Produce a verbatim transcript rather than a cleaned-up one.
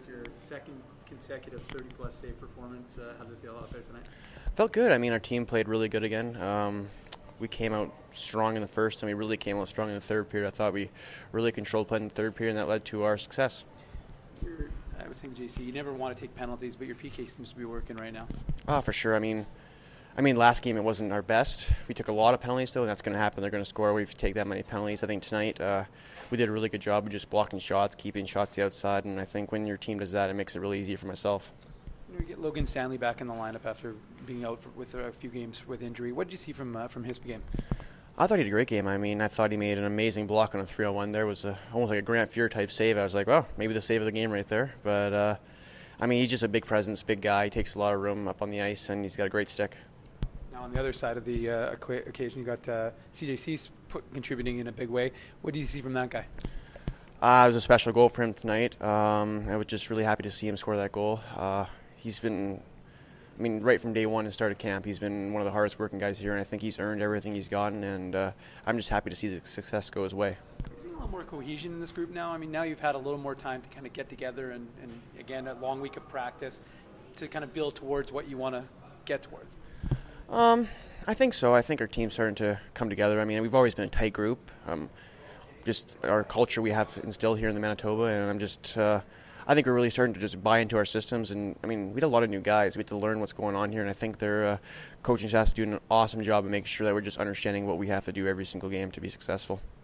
your second consecutive thirty-plus save performance. Uh, how did it feel out there tonight? Felt good. I mean, our team played really good again. Um, we came out strong in the first, and we really came out strong in the third period. I thought we really controlled play in the third period, and that led to our success. You're, I was saying, J C, you never want to take penalties, but your P K seems to be working right now. Oh, for sure. I mean, I mean, last game it wasn't our best. We took a lot of penalties, though, and that's going to happen. They're going to score. We take that many penalties. I think tonight uh, we did a really good job of just blocking shots, keeping shots to the outside, and I think when your team does that, it makes it really easy for myself. You get Logan Stanley back in the lineup after being out for, with a few games with injury. What did you see from uh, from his game? I thought he had a great game. I mean, I thought he made an amazing block on a three on one. There was a, almost like a Grant Fuhr type save. I was like, well, maybe the save of the game right there. But, uh, I mean, he's just a big presence, big guy. He takes a lot of room up on the ice, and he's got a great stick. Now, on the other side of the uh, occasion, you got uh, C J C put, contributing in a big way. What do you see from that guy? Uh, it was a special goal for him tonight. Um, I was just really happy to see him score that goal. Uh, he's been... I mean, right from day one and started camp, he's been one of the hardest working guys here, and I think he's earned everything he's gotten, and uh, I'm just happy to see the success go his way. Is there a little more cohesion in this group now? I mean, now you've had a little more time to kind of get together and, and again, a long week of practice to kind of build towards what you want to get towards. Um, I think so. I think our team's starting to come together. I mean, we've always been a tight group. Um, just our culture we have instilled here in the Manitoba, and I'm just... Uh, I think we're really starting to just buy into our systems, and I mean, we had a lot of new guys. We had to learn what's going on here, and I think their uh, coaching staff is doing an awesome job of making sure that we're just understanding what we have to do every single game to be successful.